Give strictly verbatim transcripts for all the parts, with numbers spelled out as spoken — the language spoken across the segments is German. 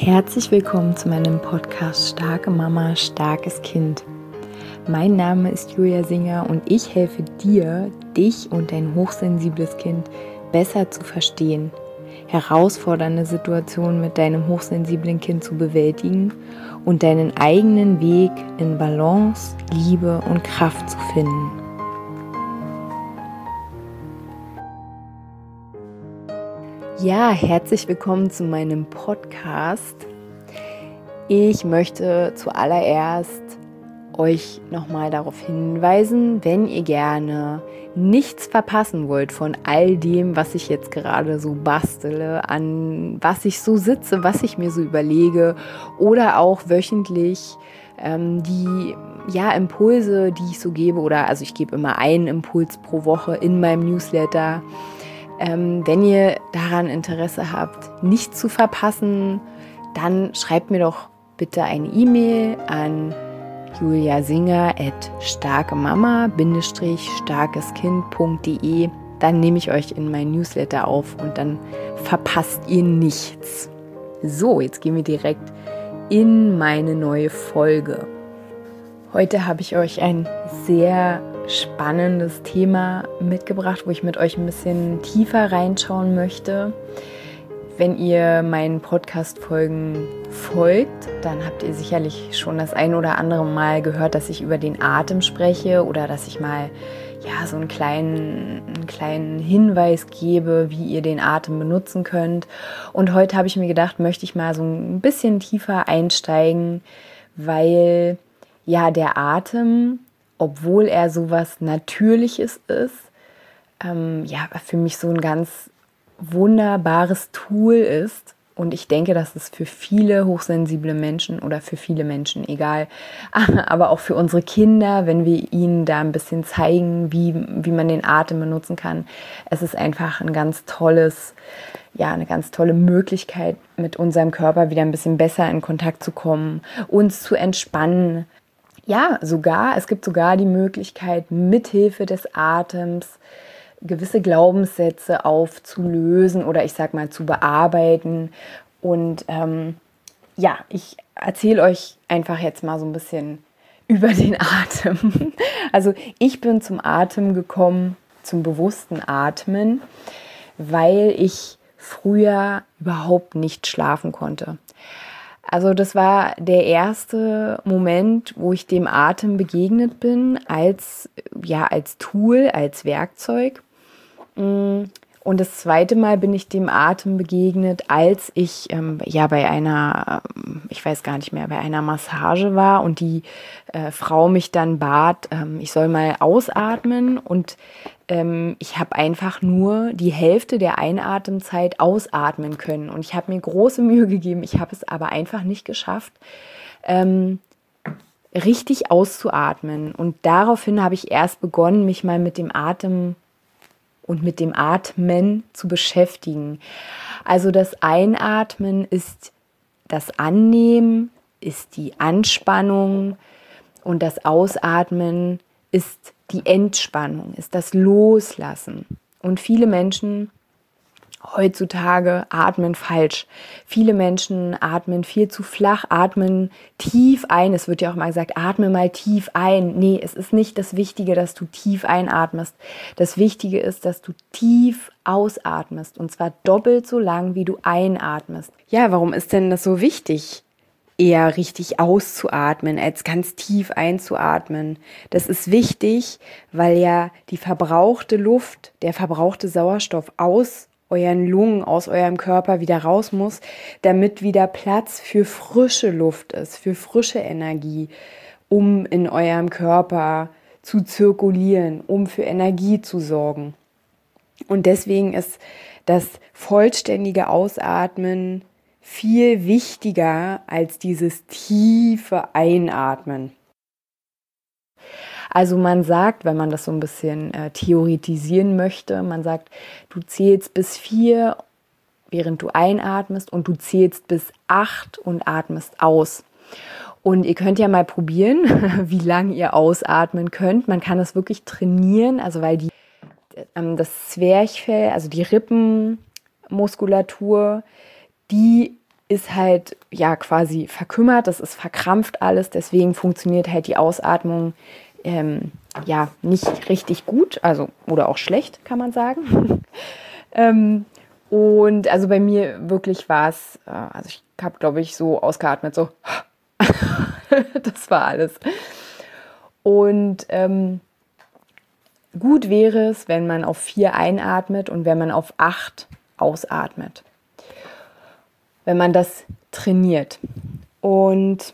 Herzlich willkommen zu meinem Podcast Starke Mama, starkes Kind. Mein Name ist Julia Singer und ich helfe dir, dich und dein hochsensibles Kind besser zu verstehen, herausfordernde Situationen mit deinem hochsensiblen Kind zu bewältigen und deinen eigenen Weg in Balance, Liebe und Kraft zu finden. Ja, herzlich willkommen zu meinem Podcast. Ich möchte zuallererst euch nochmal darauf hinweisen, wenn ihr gerne nichts verpassen wollt von all dem, was ich jetzt gerade so bastele, an was ich so sitze, was ich mir so überlege oder auch wöchentlich ähm, die ja, Impulse, die ich so gebe, oder also ich gebe immer einen Impuls pro Woche in meinem Newsletter. Ähm, wenn ihr daran Interesse habt, nichts zu verpassen, dann schreibt mir doch bitte eine E-Mail an juliasinger at starkemama starkeskind punkt de. Dann nehme ich euch in mein Newsletter auf und dann verpasst ihr nichts. So, jetzt gehen wir direkt in meine neue Folge. Heute habe ich euch ein sehr spannendes Thema mitgebracht, wo ich mit euch ein bisschen tiefer reinschauen möchte. Wenn ihr meinen Podcast-Folgen folgt, dann habt ihr sicherlich schon das ein oder andere Mal gehört, dass ich über den Atem spreche oder dass ich mal ja, so einen kleinen, einen kleinen Hinweis gebe, wie ihr den Atem benutzen könnt. Und heute habe ich mir gedacht, möchte ich mal so ein bisschen tiefer einsteigen, weil ja der Atem, obwohl er sowas Natürliches ist, ähm, ja, für mich so ein ganz wunderbares Tool ist. Und ich denke, dass es für viele hochsensible Menschen oder für viele Menschen, egal, aber auch für unsere Kinder, wenn wir ihnen da ein bisschen zeigen, wie, wie man den Atem benutzen kann, es ist einfach ein ganz tolles, ja, eine ganz tolle Möglichkeit, mit unserem Körper wieder ein bisschen besser in Kontakt zu kommen, uns zu entspannen. Ja, sogar, es gibt sogar die Möglichkeit, mithilfe des Atems gewisse Glaubenssätze aufzulösen oder ich sag mal zu bearbeiten. Und ähm, ja, ich erzähle euch einfach jetzt mal so ein bisschen über den Atem. Also ich bin zum Atem gekommen, zum bewussten Atmen, weil ich früher überhaupt nicht schlafen konnte. Also das war der erste Moment, wo ich dem Atem begegnet bin, als, ja, als Tool, als Werkzeug. Und das zweite Mal bin ich dem Atem begegnet, als ich ähm, ja bei einer, ich weiß gar nicht mehr, bei einer Massage war und die äh, Frau mich dann bat, ähm, ich soll mal ausatmen und ähm, ich habe einfach nur die Hälfte der Einatemzeit ausatmen können und ich habe mir große Mühe gegeben, ich habe es aber einfach nicht geschafft, ähm, richtig auszuatmen. Und daraufhin habe ich erst begonnen, mich mal mit dem Atem und mit dem Atmen zu beschäftigen. Also das Einatmen ist das Annehmen, ist die Anspannung und das Ausatmen ist die Entspannung, ist das Loslassen. Und viele Menschen heutzutage atmen falsch. Viele Menschen atmen viel zu flach, atmen tief ein. Es wird ja auch mal gesagt, atme mal tief ein. Nee, es ist nicht das Wichtige, dass du tief einatmest. Das Wichtige ist, dass du tief ausatmest. Und zwar doppelt so lang, wie du einatmest. Ja, warum ist denn das so wichtig, eher richtig auszuatmen, als ganz tief einzuatmen? Das ist wichtig, weil ja die verbrauchte Luft, der verbrauchte Sauerstoff aus euren Lungen, aus eurem Körper wieder raus muss, damit wieder Platz für frische Luft ist, für frische Energie, um in eurem Körper zu zirkulieren, um für Energie zu sorgen. Und deswegen ist das vollständige Ausatmen viel wichtiger als dieses tiefe Einatmen. Also man sagt, wenn man das so ein bisschen äh, theoretisieren möchte, man sagt, du zählst bis vier, während du einatmest und du zählst bis acht und atmest aus. Und ihr könnt ja mal probieren, wie lange ihr ausatmen könnt. Man kann das wirklich trainieren, also weil die, ähm, das Zwerchfell, also die Rippenmuskulatur, die ist halt ja quasi verkümmert, das ist verkrampft alles, deswegen funktioniert halt die Ausatmung ähm, ja nicht richtig gut, also oder auch schlecht, kann man sagen. ähm, und also bei mir wirklich war es, äh, also ich habe, glaube ich, so ausgeatmet, so das war alles. Und ähm, gut wäre es, wenn man auf vier einatmet und wenn man auf acht ausatmet. Wenn man das trainiert. Und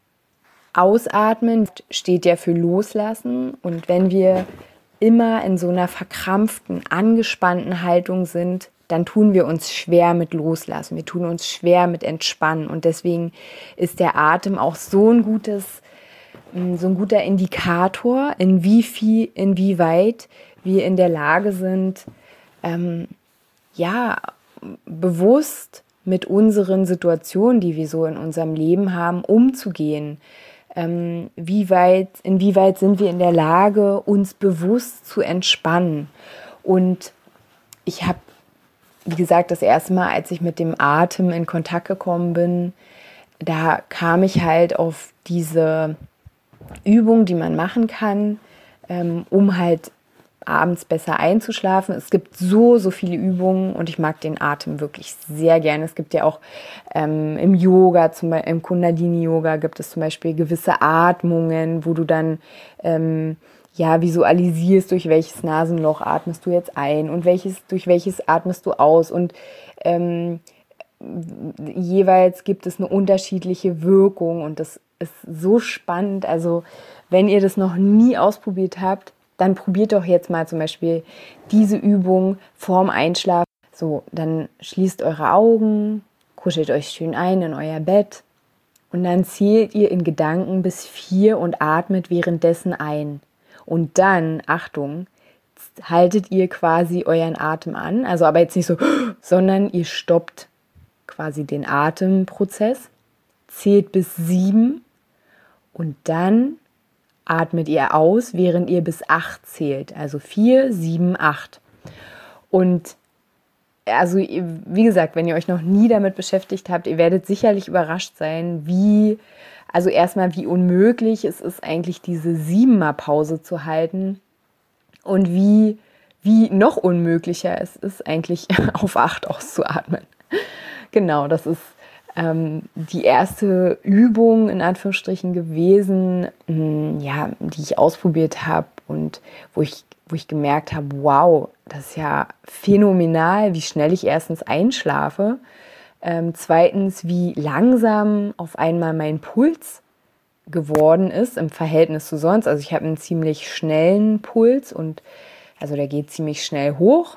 Ausatmen steht ja für Loslassen. Und wenn wir immer in so einer verkrampften, angespannten Haltung sind, dann tun wir uns schwer mit Loslassen. Wir tun uns schwer mit Entspannen. Und deswegen ist der Atem auch so ein gutes, so ein guter Indikator, in wie viel, inwieweit wir in der Lage sind, ähm, ja, bewusst mit unseren Situationen, die wir so in unserem Leben haben, umzugehen. Ähm, wie weit, inwieweit sind wir in der Lage, uns bewusst zu entspannen? Und ich habe, wie gesagt, das erste Mal, als ich mit dem Atem in Kontakt gekommen bin, da kam ich halt auf diese Übung, die man machen kann, ähm, um halt abends besser einzuschlafen. Es gibt so, so viele Übungen und ich mag den Atem wirklich sehr gerne. Es gibt ja auch ähm, im Yoga, zum Beispiel im Kundalini-Yoga gibt es zum Beispiel gewisse Atmungen, wo du dann ähm, ja visualisierst, durch welches Nasenloch atmest du jetzt ein und welches, durch welches atmest du aus. Und ähm, jeweils gibt es eine unterschiedliche Wirkung und das ist so spannend. Also wenn ihr das noch nie ausprobiert habt, dann probiert doch jetzt mal zum Beispiel diese Übung vorm Einschlafen. So, dann schließt eure Augen, kuschelt euch schön ein in euer Bett und dann zählt ihr in Gedanken bis vier und atmet währenddessen ein. Und dann, Achtung, haltet ihr quasi euren Atem an, also aber jetzt nicht so, sondern ihr stoppt quasi den Atemprozess, zählt bis sieben und dann atmet ihr aus, während ihr bis acht zählt. Also vier, sieben, acht. Und also wie gesagt, wenn ihr euch noch nie damit beschäftigt habt, ihr werdet sicherlich überrascht sein, wie, also erstmal wie unmöglich es ist eigentlich diese siebenmal Pause zu halten und wie, wie noch unmöglicher es ist eigentlich auf acht auszuatmen. Genau, das ist ähm, die erste Übung in Anführungsstrichen gewesen, mh, ja, die ich ausprobiert habe und wo ich, wo ich gemerkt habe, wow, das ist ja phänomenal, wie schnell ich erstens einschlafe, ähm, zweitens, wie langsam auf einmal mein Puls geworden ist im Verhältnis zu sonst. Also ich habe einen ziemlich schnellen Puls und also der geht ziemlich schnell hoch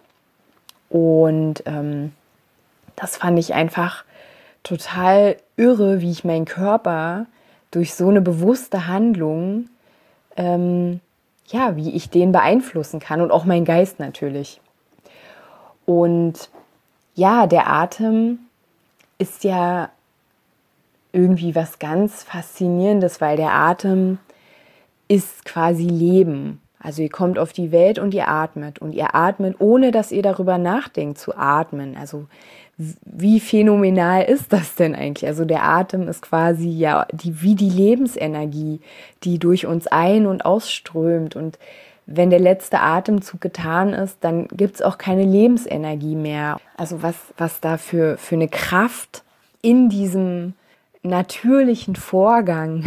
und ähm, das fand ich einfach total irre, wie ich meinen Körper durch so eine bewusste Handlung, ähm, ja, wie ich den beeinflussen kann und auch meinen Geist natürlich. Und ja, der Atem ist ja irgendwie was ganz Faszinierendes, weil der Atem ist quasi Leben. Also ihr kommt auf die Welt und ihr atmet. Und ihr atmet, ohne dass ihr darüber nachdenkt, zu atmen. Also wie phänomenal ist das denn eigentlich? Also der Atem ist quasi ja die, wie die Lebensenergie, die durch uns ein- und ausströmt. Und wenn der letzte Atemzug getan ist, dann gibt es auch keine Lebensenergie mehr. Also was, was da für, für eine Kraft in diesem natürlichen Vorgang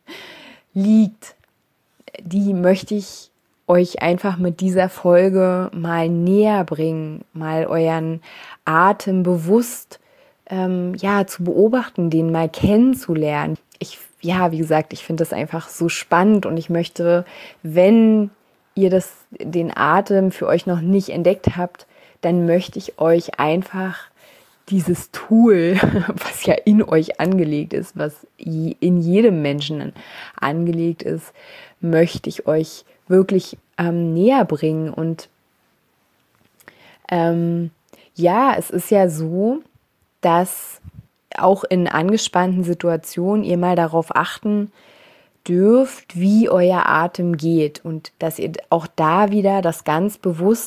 liegt, die möchte ich euch einfach mit dieser Folge mal näher bringen, mal euren Atem bewusst ähm, ja, zu beobachten, den mal kennenzulernen. Ich, ja, wie gesagt, ich finde das einfach so spannend und ich möchte, wenn ihr das, den Atem für euch noch nicht entdeckt habt, dann möchte ich euch einfach dieses Tool, was ja in euch angelegt ist, was in jedem Menschen angelegt ist, möchte ich euch wirklich ähm, näher bringen. Und ähm, ja, es ist ja so, dass auch in angespannten Situationen ihr mal darauf achten dürft, wie euer Atem geht und dass ihr auch da wieder das ganz bewusst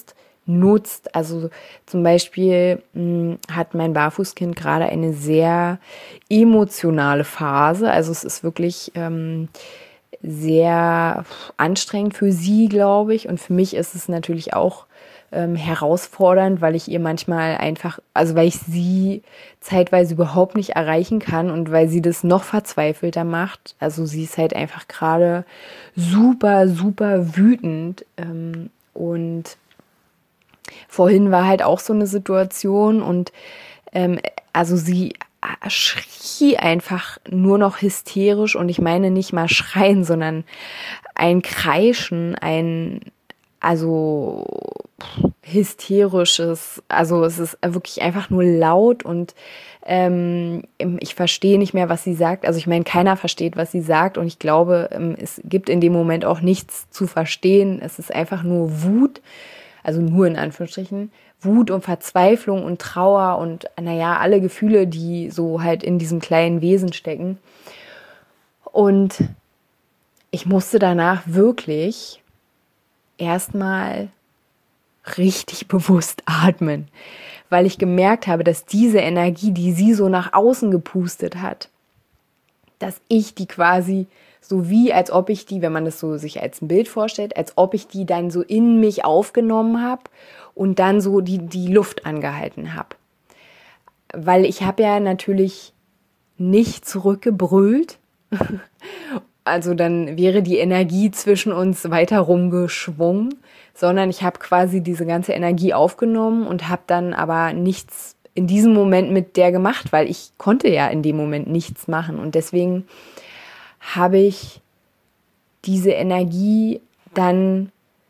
nutzt. Also zum Beispiel mh, hat mein Barfußkind gerade eine sehr emotionale Phase. Also es ist wirklich ähm, sehr anstrengend für sie, glaube ich. Und für mich ist es natürlich auch ähm, herausfordernd, weil ich ihr manchmal einfach, also weil ich sie zeitweise überhaupt nicht erreichen kann und weil sie das noch verzweifelter macht. Also sie ist halt einfach gerade super, super wütend. Ähm, und vorhin war halt auch so eine Situation und ähm, also sie schrie einfach nur noch hysterisch und ich meine nicht mal schreien, sondern ein Kreischen, ein also hysterisches, also es ist wirklich einfach nur laut und ähm, ich verstehe nicht mehr, was sie sagt. Also ich meine, keiner versteht, was sie sagt und ich glaube, es gibt in dem Moment auch nichts zu verstehen. Es ist einfach nur Wut, also nur in Anführungsstrichen, Wut und Verzweiflung und Trauer und naja, alle Gefühle, die so halt in diesem kleinen Wesen stecken. Und ich musste danach wirklich erstmal richtig bewusst atmen, weil ich gemerkt habe, dass diese Energie, die sie so nach außen gepustet hat, dass ich die quasi so wie, als ob ich die, wenn man das so sich als ein Bild vorstellt, als ob ich die dann so in mich aufgenommen habe und dann so die, die Luft angehalten habe. Weil ich habe ja natürlich nicht zurückgebrüllt, also dann wäre die Energie zwischen uns weiter rumgeschwungen, sondern ich habe quasi diese ganze Energie aufgenommen und habe dann aber nichts in diesem Moment mit der gemacht, weil ich konnte ja in dem Moment nichts machen und deswegen habe ich diese Energie dann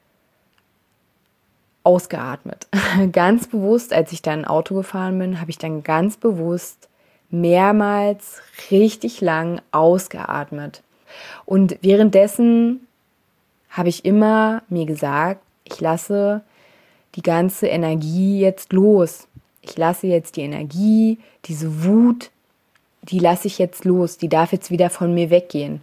ausgeatmet. Ganz bewusst, als ich dann Auto gefahren bin, habe ich dann ganz bewusst mehrmals richtig lang ausgeatmet. Und währenddessen habe ich immer mir gesagt, ich lasse die ganze Energie jetzt los. Ich lasse jetzt die Energie, diese Wut, die lasse ich jetzt los. Die darf jetzt wieder von mir weggehen.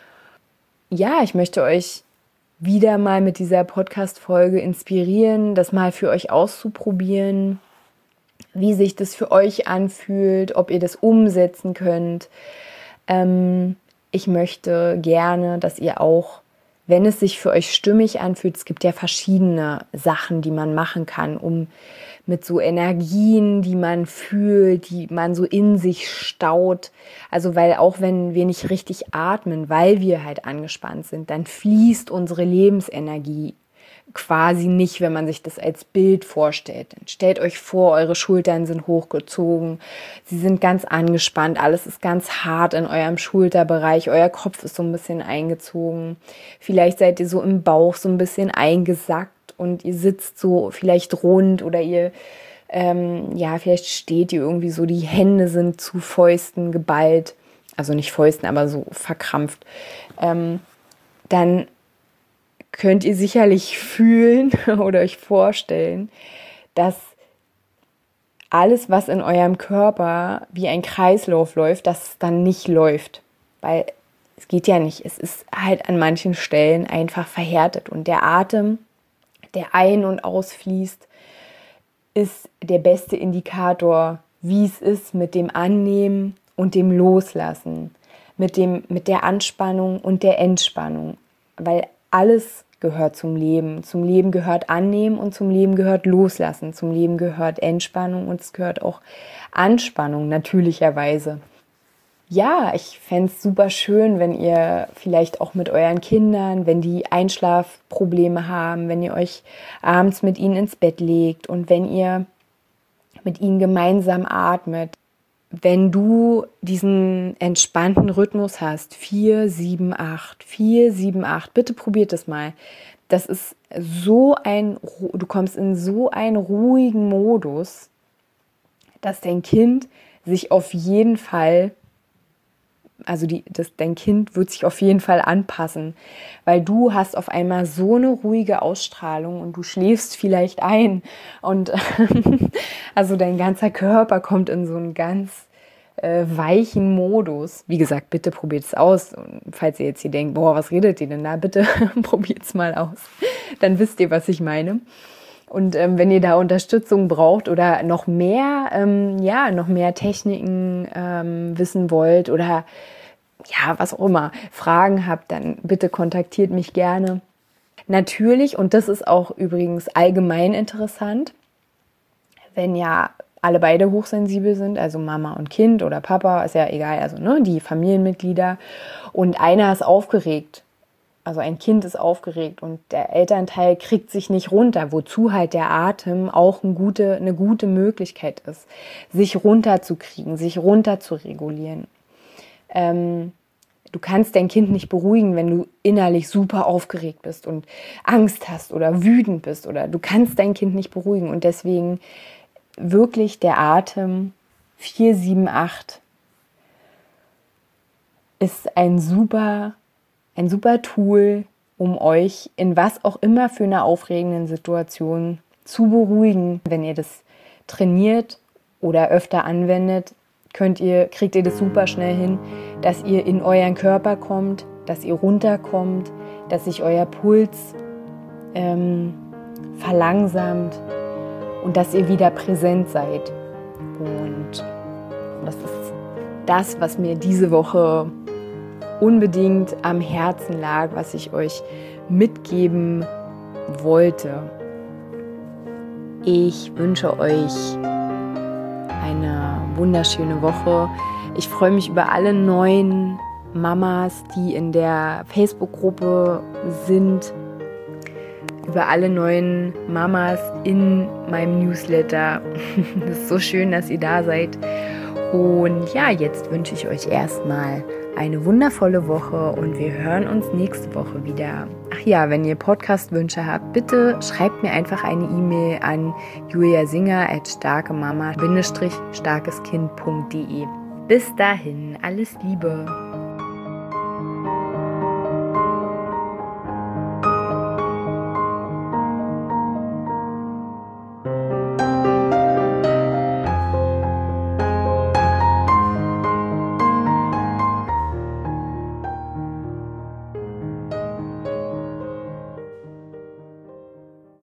Ja, ich möchte euch wieder mal mit dieser Podcast-Folge inspirieren, das mal für euch auszuprobieren, wie sich das für euch anfühlt, ob ihr das umsetzen könnt. Ähm, ich möchte gerne, dass ihr auch, wenn es sich für euch stimmig anfühlt, es gibt ja verschiedene Sachen, die man machen kann, um mit so Energien, die man fühlt, die man so in sich staut. Also weil auch wenn wir nicht richtig atmen, weil wir halt angespannt sind, dann fließt unsere Lebensenergie quasi nicht, wenn man sich das als Bild vorstellt. Dann stellt euch vor, eure Schultern sind hochgezogen, sie sind ganz angespannt, alles ist ganz hart in eurem Schulterbereich, euer Kopf ist so ein bisschen eingezogen. Vielleicht seid ihr so im Bauch so ein bisschen eingesackt und ihr sitzt so vielleicht rund oder ihr, ähm, ja, vielleicht steht ihr irgendwie so, die Hände sind zu Fäusten geballt, also nicht Fäusten, aber so verkrampft. Ähm, dann könnt ihr sicherlich fühlen oder euch vorstellen, dass alles, was in eurem Körper wie ein Kreislauf läuft, dass es dann nicht läuft. Weil es geht ja nicht. Es ist halt an manchen Stellen einfach verhärtet. Und der Atem, der ein- und ausfließt, ist der beste Indikator, wie es ist mit dem Annehmen und dem Loslassen, mit dem, mit der Anspannung und der Entspannung. Weil alles gehört zum Leben. Zum Leben gehört Annehmen und zum Leben gehört Loslassen. Zum Leben gehört Entspannung und es gehört auch Anspannung, natürlicherweise. Ja, ich fände es super schön, wenn ihr vielleicht auch mit euren Kindern, wenn die Einschlafprobleme haben, wenn ihr euch abends mit ihnen ins Bett legt und wenn ihr mit ihnen gemeinsam atmet. Wenn du diesen entspannten Rhythmus hast, vier, sieben, acht, vier, sieben, acht, bitte probiert das mal. Das ist so ein, du kommst in so einen ruhigen Modus, dass dein Kind sich auf jeden Fall, also die, das, dein Kind wird sich auf jeden Fall anpassen, weil du hast auf einmal so eine ruhige Ausstrahlung und du schläfst vielleicht ein und also dein ganzer Körper kommt in so einen ganz äh, weichen Modus. Wie gesagt, bitte probiert es aus. Und falls ihr jetzt hier denkt, boah, was redet ihr denn da? Bitte probiert es mal aus. Dann wisst ihr, was ich meine. Und ähm, wenn ihr da Unterstützung braucht oder noch mehr, ähm, ja, noch mehr Techniken ähm, wissen wollt oder ja, was auch immer, Fragen habt, dann bitte kontaktiert mich gerne. Natürlich, und das ist auch übrigens allgemein interessant, wenn ja alle beide hochsensibel sind, also Mama und Kind oder Papa, ist ja egal, also ne, die Familienmitglieder, und einer ist aufgeregt, also ein Kind ist aufgeregt und der Elternteil kriegt sich nicht runter, wozu halt der Atem auch eine gute, eine gute Möglichkeit ist, sich runterzukriegen, sich runterzuregulieren. Ähm, du kannst dein Kind nicht beruhigen, wenn du innerlich super aufgeregt bist und Angst hast oder wütend bist, oder du kannst dein Kind nicht beruhigen, und deswegen wirklich der Atem vier sieben acht ist ein super, ein super Tool, um euch in was auch immer für eine aufregenden Situation zu beruhigen. Wenn ihr das trainiert oder öfter anwendet, könnt ihr, kriegt ihr das super schnell hin, dass ihr in euren Körper kommt, dass ihr runterkommt, dass sich euer Puls ähm, verlangsamt und dass ihr wieder präsent seid. Und das ist das, was mir diese Woche unbedingt am Herzen lag, was ich euch mitgeben wollte. Ich wünsche euch eine wunderschöne Woche. Ich freue mich über alle neuen Mamas, die in der Facebook-Gruppe sind, über alle neuen Mamas in meinem Newsletter. Es ist so schön, dass ihr da seid. Und ja, jetzt wünsche ich euch erstmal eine wundervolle Woche und wir hören uns nächste Woche wieder. Ach ja, wenn ihr Podcast-Wünsche habt, bitte schreibt mir einfach eine E-Mail an juliasinger at starkemama Bindestrich starkeskind punkt de. Bis dahin, alles Liebe!